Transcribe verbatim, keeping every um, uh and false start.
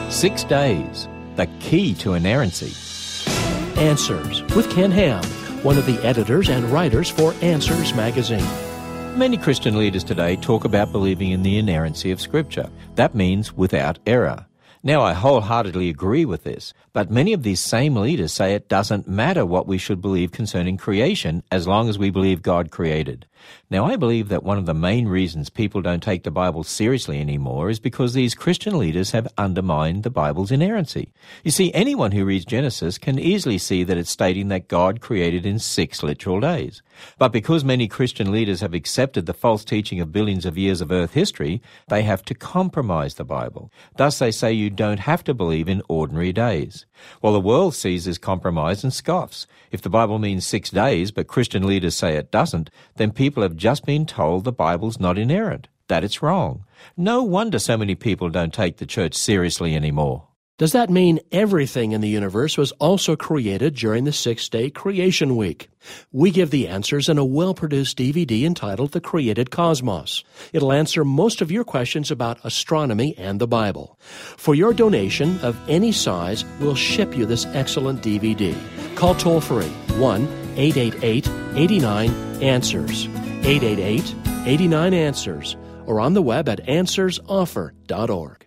Six days, the key to inerrancy. Answers with Ken Ham, one of the editors and writers for Answers magazine. Many Christian leaders today talk about believing in the inerrancy of Scripture. That means without error. Now, I wholeheartedly agree with this, but many of these same leaders say it doesn't matter what we should believe concerning creation as long as we believe God created. Now, I believe that one of the main reasons people don't take the Bible seriously anymore is because these Christian leaders have undermined the Bible's inerrancy. You see, anyone who reads Genesis can easily see that it's stating that God created in six literal days. But because many Christian leaders have accepted the false teaching of billions of years of earth history, they have to compromise the Bible. Thus, they say you don't have to believe in ordinary days. Well, the world sees this compromise and scoffs. If the Bible means six days, but Christian leaders say it doesn't, then people have just been told the Bible's not inerrant, that it's wrong. No wonder so many people don't take the church seriously anymore. Does that mean everything in the universe was also created during the six-day creation week? We give the answers in a well-produced D V D entitled The Created Cosmos. It'll answer most of your questions about astronomy and the Bible. For your donation of any size, we'll ship you this excellent D V D. Call toll-free one eight eight eight, eight nine, answers, eight eight eight, eight nine, answers, or on the web at answers offer dot org.